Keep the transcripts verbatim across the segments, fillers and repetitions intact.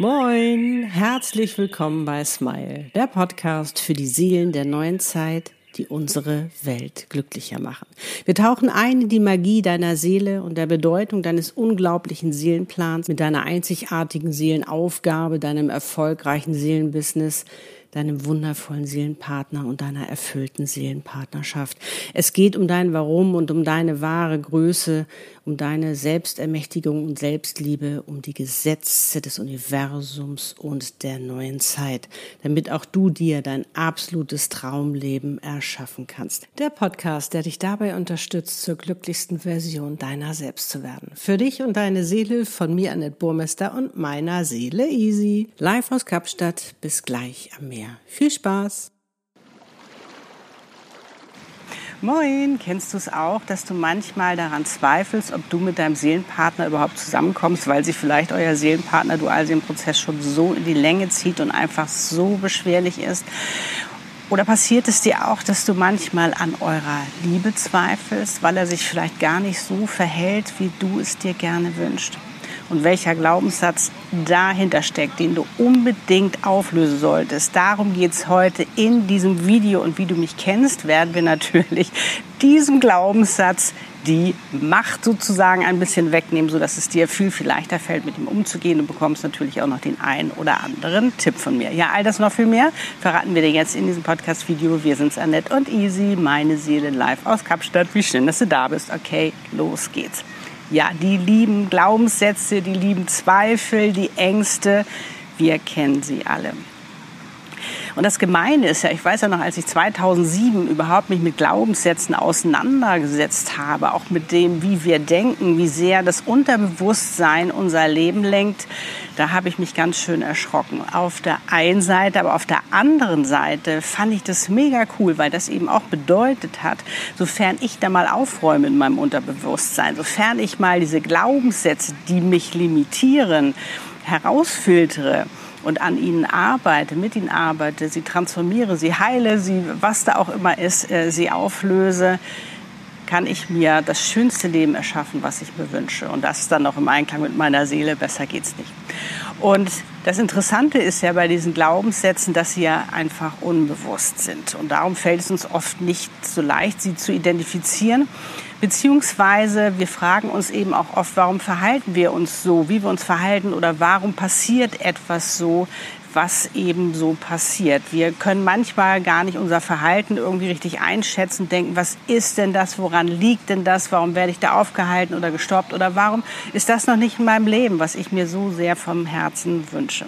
Moin, herzlich willkommen bei Smile, der Podcast für die Seelen der neuen Zeit, die unsere Welt glücklicher machen. Wir tauchen ein in die Magie deiner Seele und der Bedeutung deines unglaublichen Seelenplans mit deiner einzigartigen Seelenaufgabe, deinem erfolgreichen Seelenbusiness, deinem wundervollen Seelenpartner und deiner erfüllten Seelenpartnerschaft. Es geht um dein Warum und um deine wahre Größe, um deine Selbstermächtigung und Selbstliebe, um die Gesetze des Universums und der neuen Zeit, damit auch du dir dein absolutes Traumleben erschaffen kannst. Der Podcast, der dich dabei unterstützt, zur glücklichsten Version deiner selbst zu werden. Für dich und deine Seele von mir, Annette Burmester, und meiner Seele Easy. Live aus Kapstadt, bis gleich am Meer. Viel Spaß! Moin, kennst du es auch, dass du manchmal daran zweifelst, ob du mit deinem Seelenpartner überhaupt zusammenkommst, weil sich vielleicht euer Seelenpartner Dualseelenprozess schon so in die Länge zieht und einfach so beschwerlich ist? Oder passiert es dir auch, dass du manchmal an eurer Liebe zweifelst, weil er sich vielleicht gar nicht so verhält, wie du es dir gerne wünschst? Und welcher Glaubenssatz dahinter steckt, den du unbedingt auflösen solltest. Darum geht es heute in diesem Video. Und wie du mich kennst, werden wir natürlich diesem Glaubenssatz die Macht sozusagen ein bisschen wegnehmen, sodass es dir viel, viel leichter fällt, mit ihm umzugehen. Du bekommst natürlich auch noch den einen oder anderen Tipp von mir. Ja, all das noch viel mehr verraten wir dir jetzt in diesem Podcast-Video. Wir sind's, Annette und Easy, meine Seele live aus Kapstadt. Wie schön, dass du da bist. Okay, los geht's. Ja, die lieben Glaubenssätze, die lieben Zweifel, die Ängste, wir kennen sie alle. Und das Gemeine ist ja, ich weiß ja noch, als ich zweitausendsieben überhaupt mich mit Glaubenssätzen auseinandergesetzt habe, auch mit dem, wie wir denken, wie sehr das Unterbewusstsein unser Leben lenkt, da habe ich mich ganz schön erschrocken. Auf der einen Seite, aber auf der anderen Seite fand ich das mega cool, weil das eben auch bedeutet hat, sofern ich da mal aufräume in meinem Unterbewusstsein, sofern ich mal diese Glaubenssätze, die mich limitieren, herausfiltere, und an ihnen arbeite, mit ihnen arbeite, sie transformiere, sie heile, sie, was da auch immer ist, äh, sie auflöse, kann ich mir das schönste Leben erschaffen, was ich mir wünsche. Und das ist dann auch im Einklang mit meiner Seele, besser geht's nicht. Und das Interessante ist ja bei diesen Glaubenssätzen, dass sie ja einfach unbewusst sind. Und darum fällt es uns oft nicht so leicht, sie zu identifizieren. Beziehungsweise wir fragen uns eben auch oft, warum verhalten wir uns so, wie wir uns verhalten, oder warum passiert etwas so, was eben so passiert. Wir können manchmal gar nicht unser Verhalten irgendwie richtig einschätzen, denken, was ist denn das, woran liegt denn das, warum werde ich da aufgehalten oder gestoppt oder warum ist das noch nicht in meinem Leben, was ich mir so sehr vom Herzen wünsche.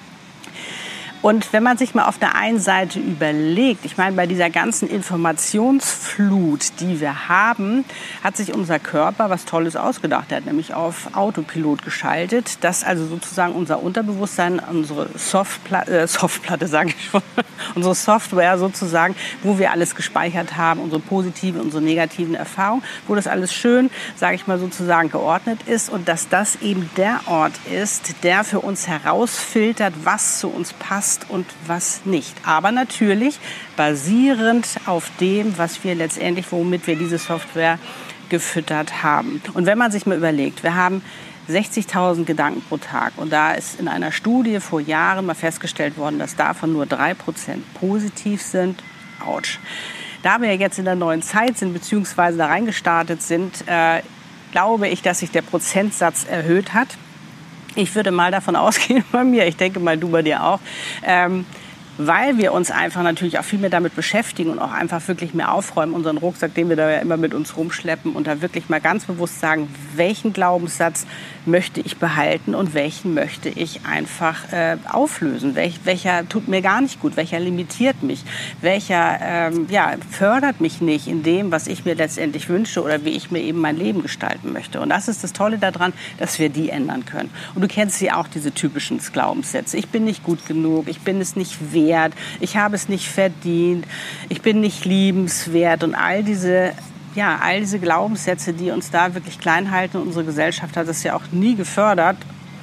Und wenn man sich mal auf der einen Seite überlegt, ich meine, bei dieser ganzen Informationsflut, die wir haben, hat sich unser Körper was Tolles ausgedacht. Er hat nämlich auf Autopilot geschaltet, dass also sozusagen unser Unterbewusstsein, unsere Softplatte, äh, Softplatte sage ich schon, unsere Software sozusagen, wo wir alles gespeichert haben, unsere positiven, unsere negativen Erfahrungen, wo das alles schön, sage ich mal sozusagen, geordnet ist und dass das eben der Ort ist, der für uns herausfiltert, was zu uns passt und was nicht. Aber natürlich basierend auf dem, was wir letztendlich, womit wir diese Software gefüttert haben. Und wenn man sich mal überlegt, wir haben sechzigtausend Gedanken pro Tag und da ist in einer Studie vor Jahren mal festgestellt worden, dass davon nur drei Prozent positiv sind. Autsch. Da wir jetzt in der neuen Zeit sind, beziehungsweise da reingestartet sind, äh, glaube ich, dass sich der Prozentsatz erhöht hat. Ich würde mal davon ausgehen bei mir, ich denke mal du bei dir auch, ähm, weil wir uns einfach natürlich auch viel mehr damit beschäftigen und auch einfach wirklich mehr aufräumen, unseren Rucksack, den wir da ja immer mit uns rumschleppen und da wirklich mal ganz bewusst sagen, welchen Glaubenssatz möchte ich behalten und welchen möchte ich einfach äh, auflösen. Welch, welcher tut mir gar nicht gut, welcher limitiert mich, welcher ähm, ja, fördert mich nicht in dem, was ich mir letztendlich wünsche oder wie ich mir eben mein Leben gestalten möchte. Und das ist das Tolle daran, dass wir die ändern können. Und du kennst ja auch diese typischen Glaubenssätze. Ich bin nicht gut genug, ich bin es nicht wert, ich habe es nicht verdient, ich bin nicht liebenswert und all diese, ja, all diese Glaubenssätze, die uns da wirklich klein halten. Unsere Gesellschaft hat es ja auch nie gefördert,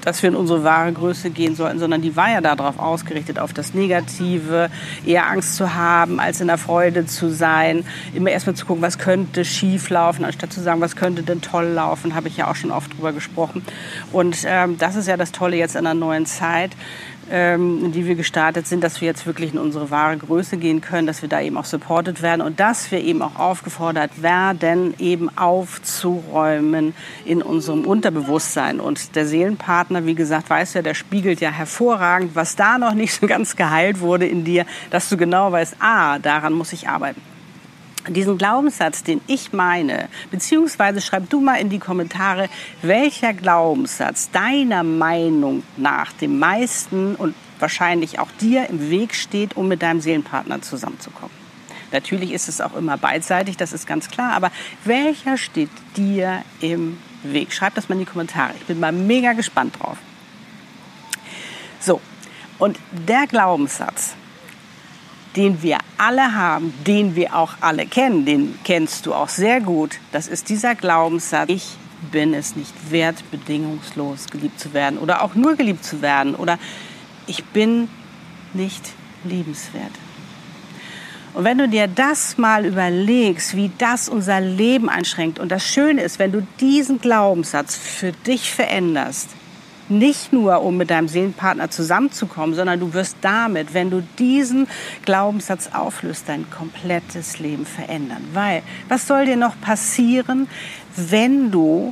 dass wir in unsere wahre Größe gehen sollten, sondern die war ja darauf ausgerichtet, auf das Negative, eher Angst zu haben, als in der Freude zu sein. Immer erstmal zu gucken, was könnte schief laufen, anstatt zu sagen, was könnte denn toll laufen, habe ich ja auch schon oft drüber gesprochen. Und ähm, das ist ja das Tolle jetzt in der neuen Zeit, in die wir gestartet sind, dass wir jetzt wirklich in unsere wahre Größe gehen können, dass wir da eben auch supported werden und dass wir eben auch aufgefordert werden, eben aufzuräumen in unserem Unterbewusstsein. Und der Seelenpartner, wie gesagt, weiß ja, der spiegelt ja hervorragend, was da noch nicht so ganz geheilt wurde in dir, dass du genau weißt, ah, daran muss ich arbeiten. Diesen Glaubenssatz, den ich meine, beziehungsweise schreib du mal in die Kommentare, welcher Glaubenssatz deiner Meinung nach dem meisten und wahrscheinlich auch dir im Weg steht, um mit deinem Seelenpartner zusammenzukommen. Natürlich ist es auch immer beidseitig, das ist ganz klar, aber welcher steht dir im Weg? Schreib das mal in die Kommentare. Ich bin mal mega gespannt drauf. So, und der Glaubenssatz, den wir alle haben, den wir auch alle kennen, den kennst du auch sehr gut. Das ist dieser Glaubenssatz, ich bin es nicht wert, bedingungslos geliebt zu werden oder auch nur geliebt zu werden oder ich bin nicht liebenswert. Und wenn du dir das mal überlegst, wie das unser Leben einschränkt und das Schöne ist, wenn du diesen Glaubenssatz für dich veränderst, nicht nur, um mit deinem Seelenpartner zusammenzukommen, sondern du wirst damit, wenn du diesen Glaubenssatz auflöst, dein komplettes Leben verändern. Weil, was soll dir noch passieren, wenn du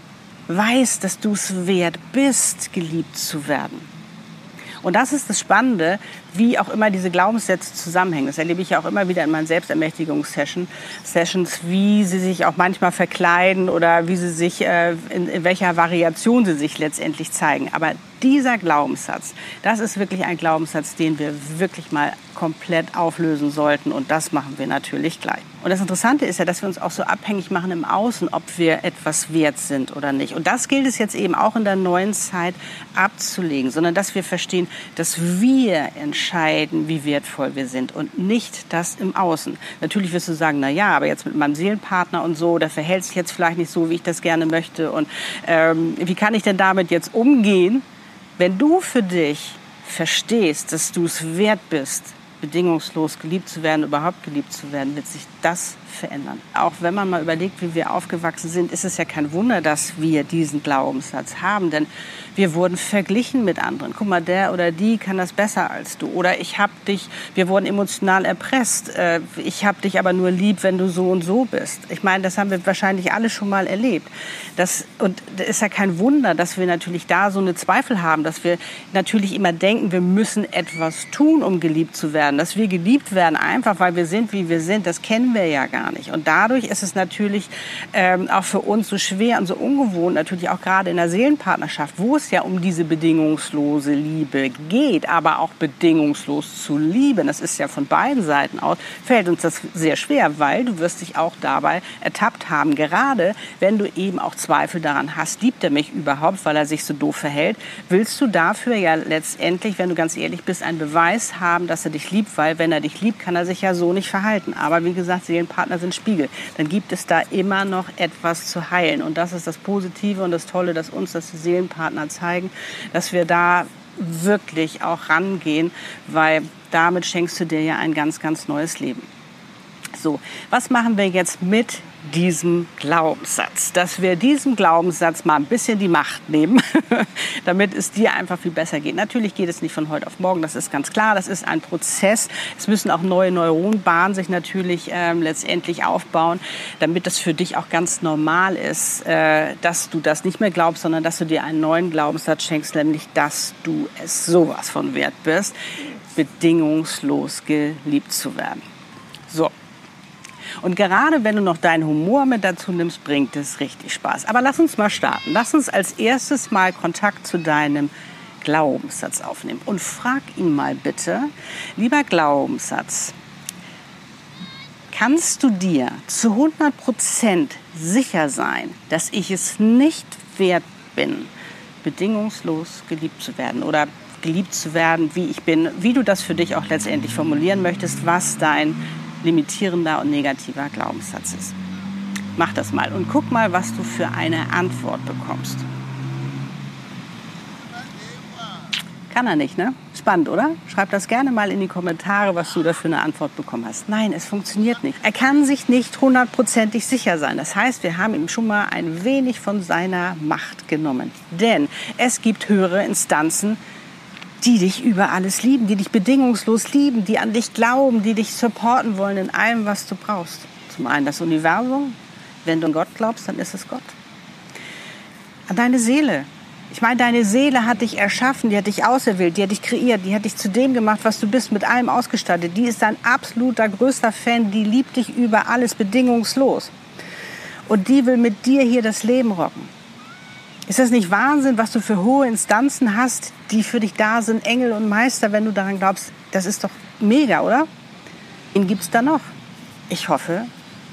weißt, dass du es wert bist, geliebt zu werden? Und das ist das Spannende, wie auch immer diese Glaubenssätze zusammenhängen. Das erlebe ich ja auch immer wieder in meinen Selbstermächtigungssessions, Sessions, wie sie sich auch manchmal verkleiden oder wie sie sich, äh, in, in welcher Variation sie sich letztendlich zeigen. Aber dieser Glaubenssatz, das ist wirklich ein Glaubenssatz, den wir wirklich mal komplett auflösen sollten. Und das machen wir natürlich gleich. Und das Interessante ist ja, dass wir uns auch so abhängig machen im Außen, ob wir etwas wert sind oder nicht. Und das gilt es jetzt eben auch in der neuen Zeit abzulegen, sondern dass wir verstehen, dass wir entscheiden, wie wertvoll wir sind und nicht das im Außen. Natürlich wirst du sagen, na ja, aber jetzt mit meinem Seelenpartner und so, der verhält sich jetzt vielleicht nicht so, wie ich das gerne möchte. Und ähm, wie kann ich denn damit jetzt umgehen? Wenn du für dich verstehst, dass du es wert bist, bedingungslos geliebt zu werden, überhaupt geliebt zu werden, wird sich das verändern. Auch wenn man mal überlegt, wie wir aufgewachsen sind, ist es ja kein Wunder, dass wir diesen Glaubenssatz haben, denn wir wurden verglichen mit anderen. Guck mal, der oder die kann das besser als du. Oder ich hab dich, wir wurden emotional erpresst. Ich hab dich aber nur lieb, wenn du so und so bist. Ich meine, das haben wir wahrscheinlich alle schon mal erlebt. Das, und das ist ja kein Wunder, dass wir natürlich da so eine Zweifel haben, dass wir natürlich immer denken, wir müssen etwas tun, um geliebt zu werden. Dass wir geliebt werden, einfach weil wir sind, wie wir sind, das kennen wir ja gar nicht. Und dadurch ist es natürlich ähm, auch für uns so schwer und so ungewohnt, natürlich auch gerade in der Seelenpartnerschaft, wo es ja um diese bedingungslose Liebe geht, aber auch bedingungslos zu lieben, das ist ja von beiden Seiten aus, fällt uns das sehr schwer, weil du wirst dich auch dabei ertappt haben, gerade wenn du eben auch Zweifel daran hast, liebt er mich überhaupt, weil er sich so doof verhält, willst du dafür ja letztendlich, wenn du ganz ehrlich bist, einen Beweis haben, dass er dich liebt, weil wenn er dich liebt, kann er sich ja so nicht verhalten. Aber wie gesagt, Seelenpartner sind Spiegel. Dann gibt es da immer noch etwas zu heilen. Und das ist das Positive und das Tolle, dass uns das die Seelenpartner zeigen, dass wir da wirklich auch rangehen, weil damit schenkst du dir ja ein ganz, ganz neues Leben. So, was machen wir jetzt mit diesem Glaubenssatz? Dass wir diesem Glaubenssatz mal ein bisschen die Macht nehmen, damit es dir einfach viel besser geht. Natürlich geht es nicht von heute auf morgen, das ist ganz klar. Das ist ein Prozess. Es müssen auch neue Neuronenbahnen sich natürlich ähm, letztendlich aufbauen, damit das für dich auch ganz normal ist, äh, dass du das nicht mehr glaubst, sondern dass du dir einen neuen Glaubenssatz schenkst, nämlich, dass du es sowas von wert bist, bedingungslos geliebt zu werden. So. Und gerade wenn du noch deinen Humor mit dazu nimmst, bringt es richtig Spaß. Aber lass uns mal starten. Lass uns als erstes mal Kontakt zu deinem Glaubenssatz aufnehmen. Und frag ihn mal bitte, lieber Glaubenssatz, kannst du dir zu hundert Prozent sicher sein, dass ich es nicht wert bin, bedingungslos geliebt zu werden oder geliebt zu werden, wie ich bin, wie du das für dich auch letztendlich formulieren möchtest, was dein limitierender und negativer Glaubenssatz ist. Mach das mal und guck mal, was du für eine Antwort bekommst. Kann er nicht, ne? Spannend, oder? Schreib das gerne mal in die Kommentare, was du da für eine Antwort bekommen hast. Nein, es funktioniert nicht. Er kann sich nicht hundertprozentig sicher sein. Das heißt, wir haben ihm schon mal ein wenig von seiner Macht genommen. Denn es gibt höhere Instanzen, die dich über alles lieben, die dich bedingungslos lieben, die an dich glauben, die dich supporten wollen in allem, was du brauchst. Zum einen das Universum. Wenn du an Gott glaubst, dann ist es Gott. An deine Seele. Ich meine, deine Seele hat dich erschaffen, die hat dich auserwählt, die hat dich kreiert, die hat dich zu dem gemacht, was du bist, mit allem ausgestattet. Die ist dein absoluter größter Fan, die liebt dich über alles bedingungslos. Und die will mit dir hier das Leben rocken. Ist das nicht Wahnsinn, was du für hohe Instanzen hast, die für dich da sind, Engel und Meister, wenn du daran glaubst? Das ist doch mega, oder? Wen gibt's da noch? Ich hoffe,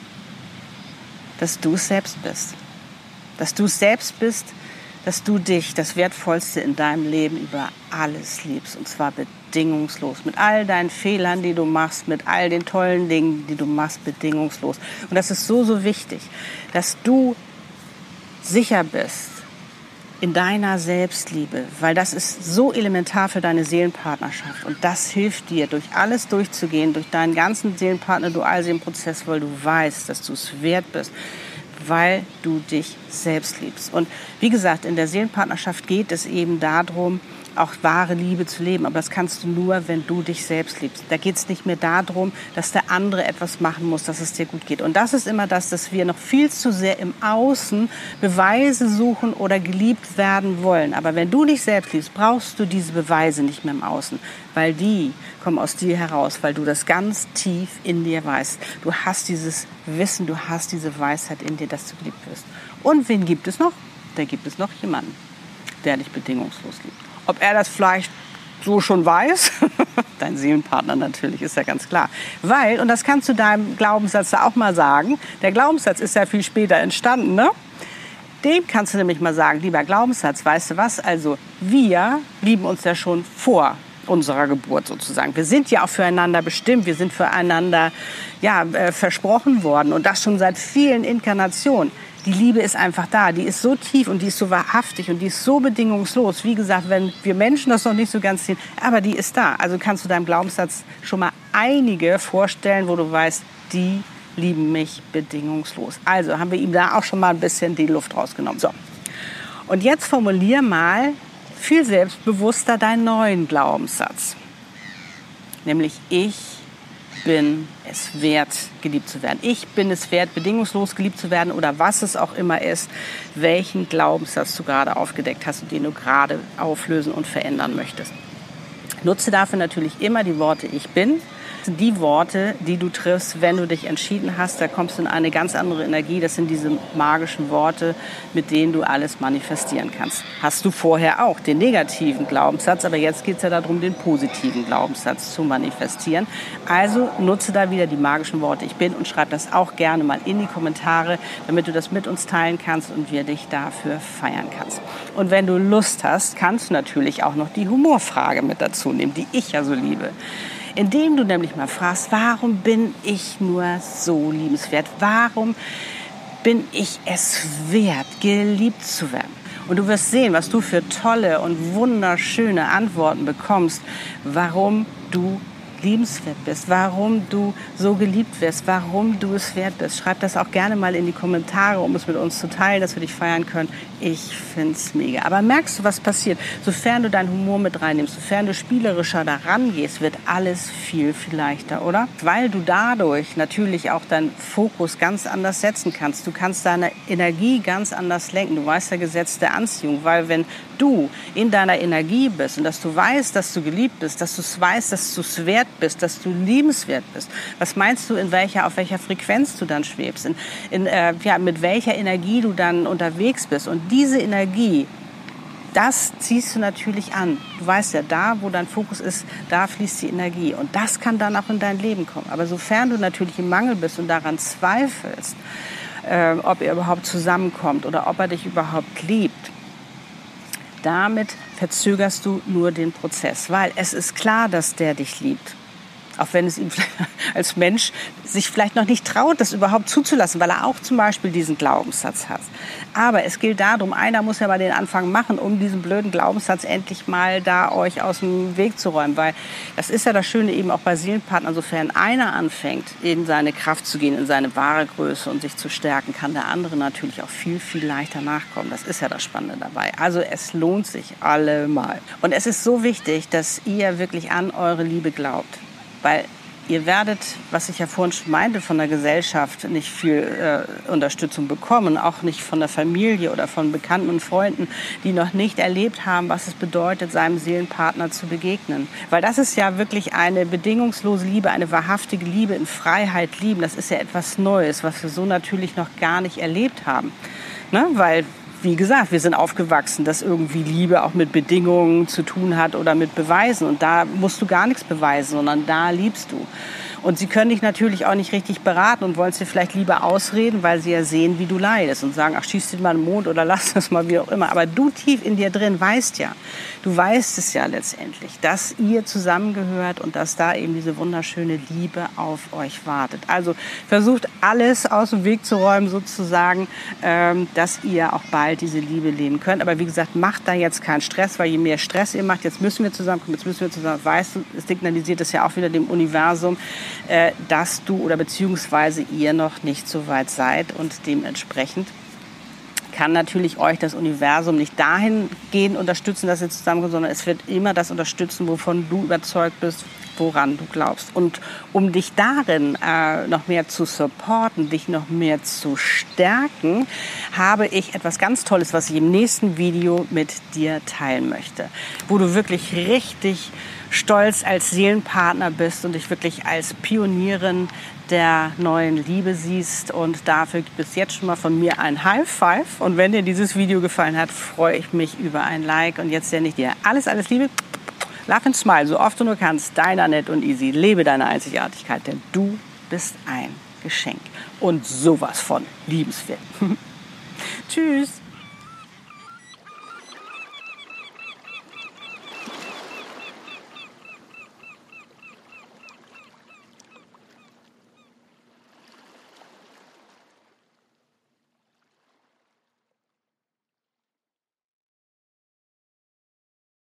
dass du es selbst bist. Dass du es selbst bist, dass du dich, das Wertvollste in deinem Leben, über alles liebst. Und zwar bedingungslos. Mit all deinen Fehlern, die du machst, mit all den tollen Dingen, die du machst, bedingungslos. Und das ist so, so wichtig, dass du sicher bist in deiner Selbstliebe. Weil das ist so elementar für deine Seelenpartnerschaft. Und das hilft dir, durch alles durchzugehen, durch deinen ganzen Seelenpartner-Dualseelenprozess, weil du weißt, dass du es wert bist, weil du dich selbst liebst. Und wie gesagt, in der Seelenpartnerschaft geht es eben darum, auch wahre Liebe zu leben. Aber das kannst du nur, wenn du dich selbst liebst. Da geht es nicht mehr darum, dass der andere etwas machen muss, dass es dir gut geht. Und das ist immer das, dass wir noch viel zu sehr im Außen Beweise suchen oder geliebt werden wollen. Aber wenn du dich selbst liebst, brauchst du diese Beweise nicht mehr im Außen. Weil die kommen aus dir heraus, weil du das ganz tief in dir weißt. Du hast dieses Wissen, du hast diese Weisheit in dir, dass du geliebt wirst. Und wen gibt es noch? Da gibt es noch jemanden, der dich bedingungslos liebt. Ob er das vielleicht so schon weiß, dein Seelenpartner natürlich, ist ja ganz klar. Weil, und das kannst du deinem Glaubenssatz auch mal sagen, der Glaubenssatz ist ja viel später entstanden, ne? Dem kannst du nämlich mal sagen, lieber Glaubenssatz, weißt du was, also wir lieben uns ja schon vor unserer Geburt sozusagen. Wir sind ja auch füreinander bestimmt, wir sind füreinander ja, äh, versprochen worden und das schon seit vielen Inkarnationen. Die Liebe ist einfach da, die ist so tief und die ist so wahrhaftig und die ist so bedingungslos. Wie gesagt, wenn wir Menschen das noch nicht so ganz sehen, aber die ist da. Also kannst du deinem Glaubenssatz schon mal einige vorstellen, wo du weißt, die lieben mich bedingungslos. Also haben wir ihm da auch schon mal ein bisschen die Luft rausgenommen. So. Und jetzt formulier mal viel selbstbewusster deinen neuen Glaubenssatz. Nämlich ich bin es wert, geliebt zu werden. Ich bin es wert, bedingungslos geliebt zu werden oder was es auch immer ist, welchen Glaubenssatz du gerade aufgedeckt hast und den du gerade auflösen und verändern möchtest. Nutze dafür natürlich immer die Worte ich bin. Die Worte, die du triffst, wenn du dich entschieden hast, da kommst du in eine ganz andere Energie. Das sind diese magischen Worte, mit denen du alles manifestieren kannst. Hast du vorher auch den negativen Glaubenssatz, aber jetzt geht es ja darum, den positiven Glaubenssatz zu manifestieren. Also nutze da wieder die magischen Worte ich bin und schreib das auch gerne mal in die Kommentare, damit du das mit uns teilen kannst und wir dich dafür feiern kannst. Und wenn du Lust hast, kannst du natürlich auch noch die Humorfrage mit dazu nehmen, die ich ja so liebe. Indem du nämlich mal fragst, warum bin ich nur so liebenswert? Warum bin ich es wert, geliebt zu werden? Und du wirst sehen, was du für tolle und wunderschöne Antworten bekommst, warum du liebenswert bist, warum du so geliebt wirst, warum du es wert bist. Schreib das auch gerne mal in die Kommentare, um es mit uns zu teilen, dass wir dich feiern können. Ich find's mega. Aber merkst du, was passiert? Sofern du deinen Humor mit reinnimmst, sofern du spielerischer da rangehst, wird alles viel, viel leichter, oder? Weil du dadurch natürlich auch deinen Fokus ganz anders setzen kannst. Du kannst deine Energie ganz anders lenken. Du weißt ja Gesetz der Anziehung, weil wenn du in deiner Energie bist und dass du weißt, dass du geliebt bist, dass du es weißt, dass du es wert bist, dass du liebenswert bist. Was meinst du, in welcher, auf welcher Frequenz du dann schwebst? In, in, äh, ja, mit welcher Energie du dann unterwegs bist? Und diese Energie, das ziehst du natürlich an. Du weißt ja, da, wo dein Fokus ist, da fließt die Energie. Und das kann dann auch in dein Leben kommen. Aber sofern du natürlich im Mangel bist und daran zweifelst, äh, ob ihr überhaupt zusammenkommt oder ob er dich überhaupt liebt, damit verzögerst du nur den Prozess. Weil es ist klar, dass der dich liebt. Auch wenn es ihm als Mensch sich vielleicht noch nicht traut, das überhaupt zuzulassen, weil er auch zum Beispiel diesen Glaubenssatz hat. Aber es gilt darum, einer muss ja mal den Anfang machen, um diesen blöden Glaubenssatz endlich mal da euch aus dem Weg zu räumen. Weil das ist ja das Schöne eben auch bei Seelenpartnern, sofern einer anfängt, in seine Kraft zu gehen, in seine wahre Größe und sich zu stärken, kann der andere natürlich auch viel, viel leichter nachkommen. Das ist ja das Spannende dabei. Also es lohnt sich allemal. Und es ist so wichtig, dass ihr wirklich an eure Liebe glaubt. Weil ihr werdet, was ich ja vorhin schon meinte, von der Gesellschaft nicht viel äh, Unterstützung bekommen, auch nicht von der Familie oder von Bekannten und Freunden, die noch nicht erlebt haben, was es bedeutet, seinem Seelenpartner zu begegnen. Weil das ist ja wirklich eine bedingungslose Liebe, eine wahrhaftige Liebe in Freiheit lieben. Das ist ja etwas Neues, was wir so natürlich noch gar nicht erlebt haben. Ne? Weil wie gesagt, wir sind aufgewachsen, dass irgendwie Liebe auch mit Bedingungen zu tun hat oder mit Beweisen. Und da musst du gar nichts beweisen, sondern da liebst du. Und sie können dich natürlich auch nicht richtig beraten und wollen es dir vielleicht lieber ausreden, weil sie ja sehen, wie du leidest und sagen, ach, schieß dir mal den Mond oder lass das mal, wie auch immer. Aber du tief in dir drin weißt ja, du weißt es ja letztendlich, dass ihr zusammengehört und dass da eben diese wunderschöne Liebe auf euch wartet. Also versucht alles aus dem Weg zu räumen sozusagen, ähm, dass ihr auch bald diese Liebe leben könnt. Aber wie gesagt, macht da jetzt keinen Stress, weil je mehr Stress ihr macht, jetzt müssen wir zusammenkommen, jetzt müssen wir zusammen, weißt du, es signalisiert es ja auch wieder dem Universum, äh, dass du oder beziehungsweise ihr noch nicht so weit seid und dementsprechend kann natürlich euch das Universum nicht dahingehend unterstützen, dass ihr zusammenkommt, sondern es wird immer das unterstützen, wovon du überzeugt bist, woran du glaubst. Und um dich darin äh, noch mehr zu supporten, dich noch mehr zu stärken, habe ich etwas ganz Tolles, was ich im nächsten Video mit dir teilen möchte, wo du wirklich richtig stolz als Seelenpartner bist und dich wirklich als Pionierin der neuen Liebe siehst. Und dafür gibt es jetzt schon mal von mir ein High Five. Und wenn dir dieses Video gefallen hat, freue ich mich über ein Like. Und jetzt sende ich dir alles, alles Liebe. Love and smile, so oft du nur kannst. Dein Annette und Easy. Lebe deine Einzigartigkeit, denn du bist ein Geschenk. Und sowas von liebenswert. Tschüss.